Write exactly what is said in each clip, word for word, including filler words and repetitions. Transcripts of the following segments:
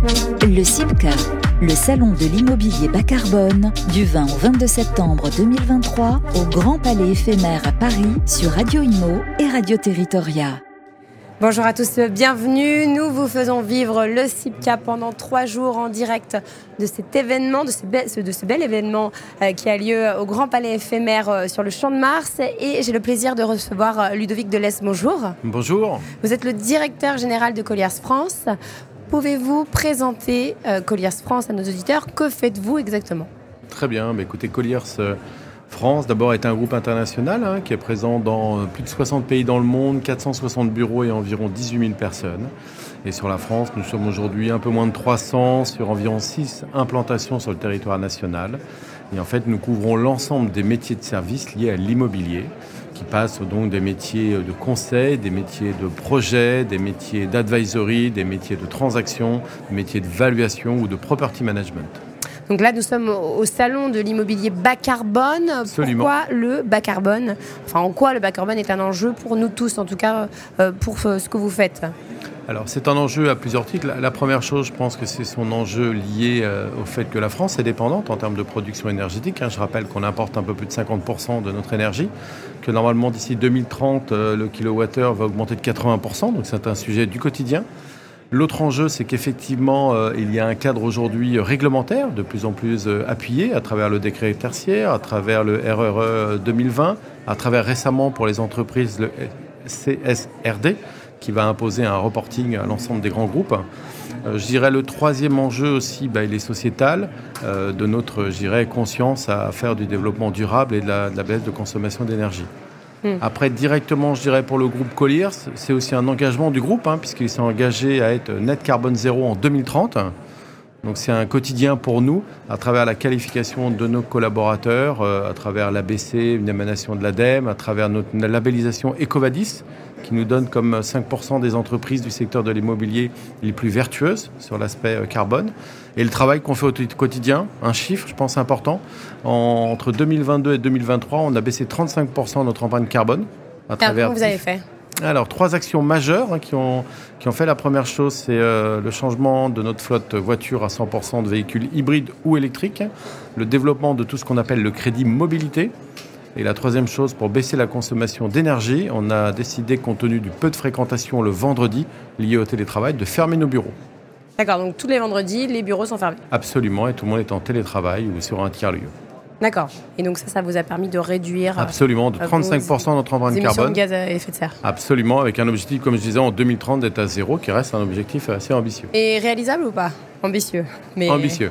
Le CIPCA, le salon de l'immobilier bas carbone, du vingt au vingt-deux septembre deux mille vingt-trois, au Grand Palais éphémère à Paris, sur Radio Imo et Radio Territoria. Bonjour à tous, bienvenue. Nous vous faisons vivre le CIPCA pendant trois jours en direct de cet événement, de ce bel, de ce bel événement euh, qui a lieu au Grand Palais éphémère euh, sur le Champ de Mars. Et j'ai le plaisir de recevoir euh, Ludovic Delesse. Bonjour. Bonjour. Vous êtes le directeur général de Colliers France. Pouvez-vous présenter euh, Colliers France à nos auditeurs? Que faites-vous exactement? Très bien, bah, écoutez, Colliers euh, France d'abord est un groupe international hein, qui est présent dans euh, plus de soixante pays dans le monde, quatre cent soixante bureaux et environ dix-huit mille personnes. Et sur la France, nous sommes aujourd'hui un peu moins de trois cents sur environ six implantations sur le territoire national. Et en fait, nous couvrons l'ensemble des métiers de services liés à l'immobilier, qui passent donc des métiers de conseil, des métiers de projet, des métiers d'advisory, des métiers de transaction, des métiers de valuation ou de property management. Donc là, nous sommes au salon de l'immobilier bas carbone. Absolument. Pourquoi le bas carbone? Enfin, en quoi le bas carbone est un enjeu pour nous tous, en tout cas euh, pour ce que vous faites? Alors, c'est un enjeu à plusieurs titres. La, la première chose, je pense que c'est son enjeu lié euh, au fait que la France est dépendante en termes de production énergétique. Hein. Je rappelle qu'on importe un peu plus de cinquante pour cent de notre énergie, que normalement, d'ici deux mille trente, euh, le kilowattheure va augmenter de quatre-vingts pour cent. Donc, c'est un sujet du quotidien. L'autre enjeu, c'est qu'effectivement, euh, il y a un cadre aujourd'hui réglementaire de plus en plus euh, appuyé à travers le décret tertiaire, à travers le R R E deux mille vingt, à travers récemment pour les entreprises le C S R D, qui va imposer un reporting à l'ensemble des grands groupes. Euh, je dirais le troisième enjeu aussi, bah, il est sociétal, euh, de notre, je dirais, conscience à faire du développement durable et de la, de la baisse de consommation d'énergie. Mmh. Après, directement, je dirais, pour le groupe Colliers, c'est aussi un engagement du groupe, hein, puisqu'il s'est engagé à être net carbone zéro en deux mille trente. Donc, c'est un quotidien pour nous, à travers la qualification de nos collaborateurs, euh, à travers l'A B C, une émanation de l'ADEME, à travers notre labellisation EcoVadis, qui nous donne comme cinq pour cent des entreprises du secteur de l'immobilier les plus vertueuses sur l'aspect carbone. Et le travail qu'on fait au quotidien, un chiffre, je pense, important. En, entre deux mille vingt-deux et deux mille vingt-trois, on a baissé trente-cinq pour cent notre empreinte carbone. À travers comment vous avez fait? Alors, trois actions majeures hein, qui, ont, qui ont fait. La première chose, c'est euh, le changement de notre flotte voiture à cent pour cent de véhicules hybrides ou électriques, le développement de tout ce qu'on appelle le crédit mobilité. Et la troisième chose, pour baisser la consommation d'énergie, on a décidé, compte tenu du peu de fréquentation le vendredi lié au télétravail, de fermer nos bureaux. D'accord, donc tous les vendredis, les bureaux sont fermés? Absolument, et tout le monde est en télétravail ou sur un tiers-lieu. D'accord. Et donc ça, ça vous a permis de réduire... Absolument, de trente-cinq pour cent notre empreinte carbone. Émissions de gaz à effet de serre. Absolument, avec un objectif, comme je disais, en deux mille trente d'être à zéro, qui reste un objectif assez ambitieux. Et réalisable ou pas? Ambitieux. Mais... Ambitieux.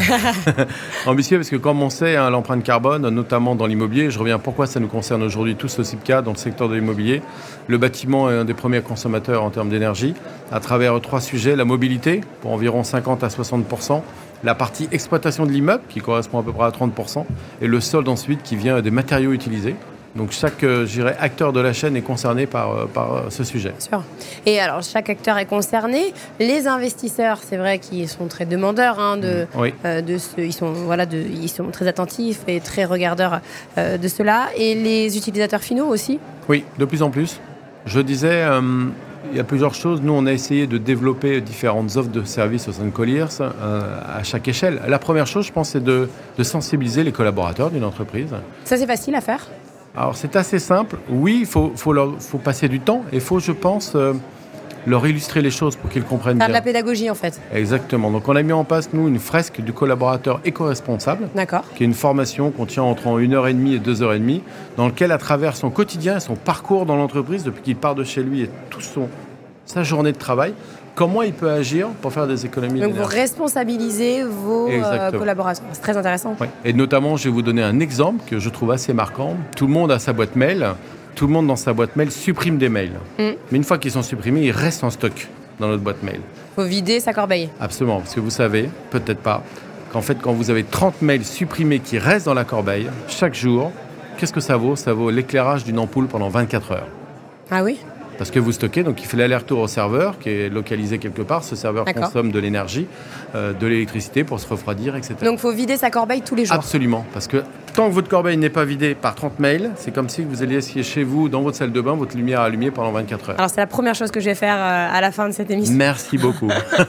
Ambitieux parce que comme on sait, hein, l'empreinte carbone, notamment dans l'immobilier, je reviens pourquoi ça nous concerne aujourd'hui tous au CIPCA, dans le secteur de l'immobilier. Le bâtiment est un des premiers consommateurs en termes d'énergie, à travers trois sujets, la mobilité, pour environ cinquante à soixante pour cent, la partie exploitation de l'immeuble, qui correspond à peu près à trente pour cent, et le solde ensuite, qui vient des matériaux utilisés. Donc chaque euh, je dirais, acteur de la chaîne est concerné par, euh, par euh, ce sujet. Bien sûr. Et alors chaque acteur est concerné. Les investisseurs, c'est vrai qu'ils sont très demandeurs hein, de, oui. euh, de ce, ils sont voilà, de, ils sont très attentifs et très regardeurs euh, de cela. Et les utilisateurs finaux aussi. Oui, de plus en plus. Je disais, euh, il y a plusieurs choses. Nous, on a essayé de développer différentes offres de services au sein de Colliers euh, à chaque échelle. La première chose, je pense, c'est de, de sensibiliser les collaborateurs d'une entreprise. Ça, c'est facile à faire? Alors, c'est assez simple. Oui, il faut, faut, leur, faut passer du temps et il faut, je pense, euh, leur illustrer les choses pour qu'ils comprennent Faire bien. de la pédagogie, en fait. Exactement. Donc, on a mis en place, nous, une fresque du collaborateur éco-responsable. D'accord. Qui est une formation qu'on tient entre une heure et demie et deux heures et demie, dans lequel, à travers son quotidien et son parcours dans l'entreprise, depuis qu'il part de chez lui et toute son, sa journée de travail, comment il peut agir pour faire des économies Donc, d'énergie. vous responsabilisez vos euh, collaborateurs. C'est très intéressant. Oui. Et notamment, je vais vous donner un exemple que je trouve assez marquant. Tout le monde a sa boîte mail. Tout le monde, dans sa boîte mail, supprime des mails. Mm. Mais une fois qu'ils sont supprimés, ils restent en stock dans notre boîte mail. Il faut vider sa corbeille. Absolument. Parce que vous savez, peut-être pas, qu'en fait, quand vous avez trente mails supprimés qui restent dans la corbeille, chaque jour, qu'est-ce que ça vaut? Ça vaut l'éclairage d'une ampoule pendant vingt-quatre heures. Ah oui? Parce que vous stockez, donc il fait l'aller-retour au serveur qui est localisé quelque part. Ce serveur D'accord. consomme de l'énergie, euh, de l'électricité pour se refroidir, et cetera. Donc il faut vider sa corbeille tous les jours. Absolument, parce que Tant que votre corbeille n'est pas vidée par trente mails, c'est comme si vous alliez essayer chez vous, dans votre salle de bain, votre lumière allumée pendant vingt-quatre heures. Alors, c'est la première chose que je vais faire euh, à la fin de cette émission. Merci beaucoup.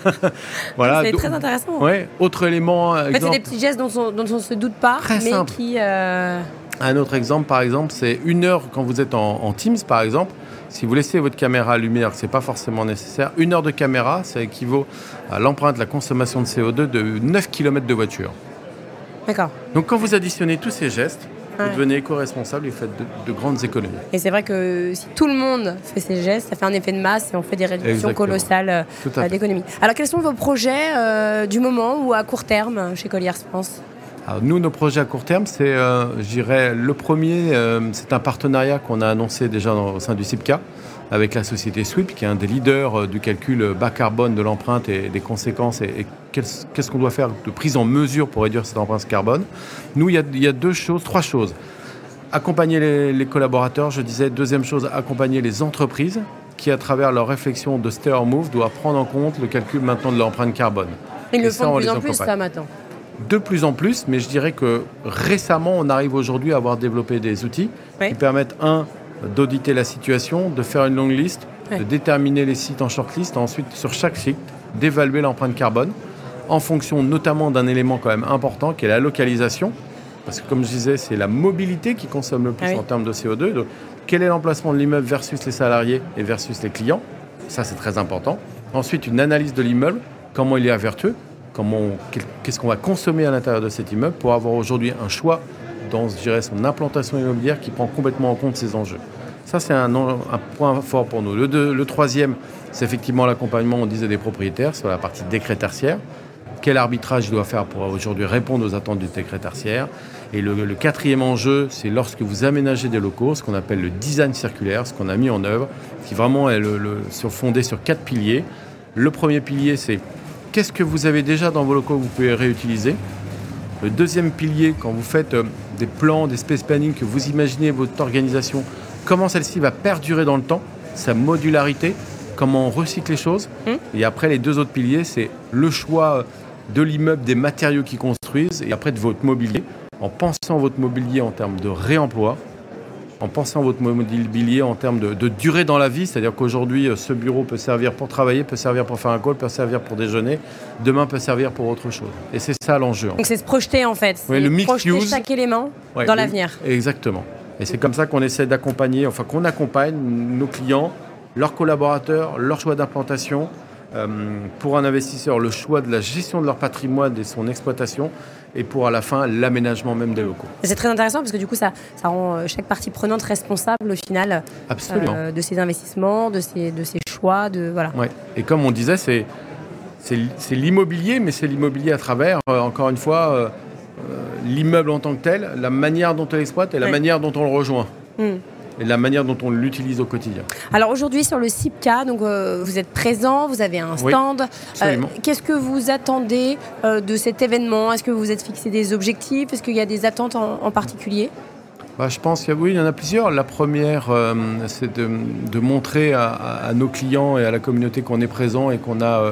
Voilà. C'est Do- très intéressant. Ouais. Autre élément, En fait, exemple, c'est des petits gestes dont on, dont on se doute pas, Très mais simple. qui... euh, un autre exemple, par exemple, c'est une heure quand vous êtes en, en Teams, par exemple. Si vous laissez votre caméra allumée, alors que ce n'est pas forcément nécessaire, une heure de caméra, ça équivaut à l'empreinte, la consommation de C O deux de neuf kilomètres de voiture. D'accord. Donc, quand vous additionnez tous ces gestes, Ouais. vous devenez éco-responsable et faites de, de grandes économies. Et c'est vrai que si tout le monde fait ces gestes, ça fait un effet de masse et on fait des réductions Exactement. colossales euh, Tout à fait. d'économie. Alors, quels sont vos projets euh, du moment ou à court terme chez Colliers France ? Alors nous, nos projets à court terme, c'est, euh, je dirais, le premier, euh, c'est un partenariat qu'on a annoncé déjà dans, au sein du SIPCA avec la société Sweep, qui est un des leaders euh, du calcul bas carbone de l'empreinte et des conséquences et, et qu'est-ce, qu'est-ce qu'on doit faire de prise en mesure pour réduire cette empreinte carbone. Nous, il y a, il y a deux choses, trois choses. Accompagner les, les collaborateurs, je disais. Deuxième chose, accompagner les entreprises qui, à travers leur réflexion de Stay or Move, doivent prendre en compte le calcul maintenant de l'empreinte carbone. Ils Et le ça, font on de plus les en plus, accompagne. ça, maintenant. De plus en plus, mais je dirais que récemment, on arrive aujourd'hui à avoir développé des outils Oui. qui permettent, un, d'auditer la situation, de faire une longue liste, Oui. de déterminer les sites en shortlist, ensuite, sur chaque site, d'évaluer l'empreinte carbone, en fonction notamment d'un élément quand même important, qui est la localisation. Parce que, comme je disais, c'est la mobilité qui consomme le plus Ah oui. en termes de C O deux. Donc, quel est l'emplacement de l'immeuble versus les salariés et versus les clients ? Ça, c'est très important. Ensuite, une analyse de l'immeuble, comment il est vertueux, comment on- qu'est-ce qu'on va consommer à l'intérieur de cet immeuble pour avoir aujourd'hui un choix dans, je dirais, son implantation immobilière qui prend complètement en compte ces enjeux. Ça, c'est un, en- un point fort pour nous. Le, deux- le troisième, c'est effectivement l'accompagnement, on disait, des propriétaires sur la partie décret tertiaire. Quel arbitrage il doit faire pour aujourd'hui répondre aux attentes du décret tertiaire. Et le, le quatrième enjeu, c'est lorsque vous aménagez des locaux, ce qu'on appelle le design circulaire, ce qu'on a mis en œuvre, qui vraiment est le, le- sur- fondé sur quatre piliers. Le premier pilier, c'est qu'est-ce que vous avez déjà dans vos locaux que vous pouvez réutiliser. Le deuxième pilier, quand vous faites euh, des plans, des space planning, que vous imaginez votre organisation, comment celle-ci va perdurer dans le temps, sa modularité, comment on recycle les choses. Mmh. Et après, les deux autres piliers, c'est le choix de l'immeuble, des matériaux qui construisent, et après de votre mobilier, en pensant votre mobilier en termes de réemploi, en pensant votre mobilier en termes de, de durée dans la vie, c'est-à-dire qu'aujourd'hui, ce bureau peut servir pour travailler, peut servir pour faire un call, peut servir pour déjeuner, demain peut servir pour autre chose. Et c'est ça l'enjeu. Donc, c'est se projeter, en fait. Oui, C'est le mixed projeter use. chaque élément Ouais, dans le- l'avenir. Exactement. Et c'est comme ça qu'on essaie d'accompagner, enfin qu'on accompagne nos clients, leurs collaborateurs, leur choix d'implantation. Euh, pour un investisseur, le choix de la gestion de leur patrimoine et son exploitation, et pour à la fin l'aménagement même des locaux. Et c'est très intéressant parce que du coup, ça, ça rend euh, chaque partie prenante responsable au final Absolument. euh, de ses investissements, de ses, de ses choix, de voilà. Ouais. Et comme on disait, c'est, c'est, c'est l'immobilier, mais c'est l'immobilier à travers, euh, encore une fois, euh, euh, l'immeuble en tant que tel, la manière dont on l'exploite et la Ouais. manière dont on le rejoint. Hmm. Et la manière dont on l'utilise au quotidien. Alors aujourd'hui sur le SIPCA, donc euh, vous êtes présent, vous avez un Oui, stand. absolument. qu'est-ce que vous attendez euh, de cet événement ? Est-ce que vous vous êtes fixé des objectifs ? Est-ce qu'il y a des attentes en, en particulier ? Bah, je pense qu'il y a, oui, il y en a plusieurs. La première, euh, c'est de, de montrer à, à- à nos clients et à la communauté qu'on est présent et qu'on a euh,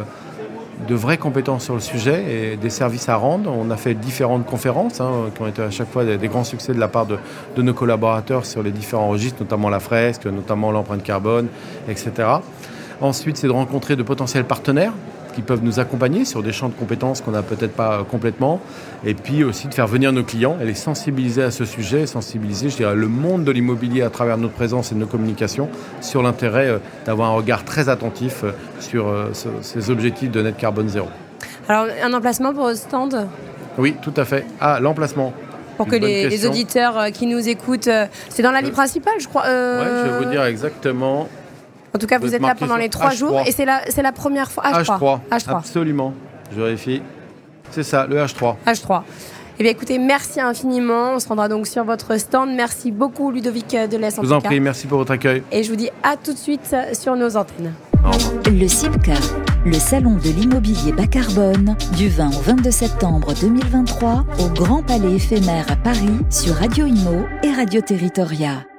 de vraies compétences sur le sujet et des services à rendre. On a fait différentes conférences hein, qui ont été à chaque fois des, des grands succès de la part de, de nos collaborateurs sur les différents registres, notamment la fresque, notamment l'empreinte carbone, et cetera. Ensuite, c'est de rencontrer de potentiels partenaires qui peuvent nous accompagner sur des champs de compétences qu'on n'a peut-être pas euh, complètement. Et puis aussi de faire venir nos clients et les sensibiliser à ce sujet, sensibiliser, je dirais, le monde de l'immobilier à travers notre présence et nos communications sur l'intérêt euh, d'avoir un regard très attentif euh, sur euh, ce- ces objectifs de net carbone zéro. Alors un emplacement pour le stand Oui, tout à fait. Ah, l'emplacement. pour Une que bonne les, les question. auditeurs euh, qui nous écoutent, euh, c'est dans l'allée Euh, principale, je crois. Ouais, euh, je vais vous dire exactement. En tout cas, vous Vous êtes là marquez pendant sur les trois H jours trois. et c'est la, c'est la première fois. H trois. H trois. H trois. Absolument. Je vérifie. C'est ça, le H trois. H trois. Eh bien, écoutez, merci infiniment. On se rendra donc sur votre stand. Merci beaucoup, Ludovic Delesse. Je vous en prie, merci pour votre accueil. Et je vous dis à tout de suite sur nos antennes. Au revoir. Le SIPCA, le salon de l'immobilier bas carbone, du vingt au vingt-deux septembre deux mille vingt-trois au Grand Palais éphémère à Paris sur Radio Imo et Radio Territoria.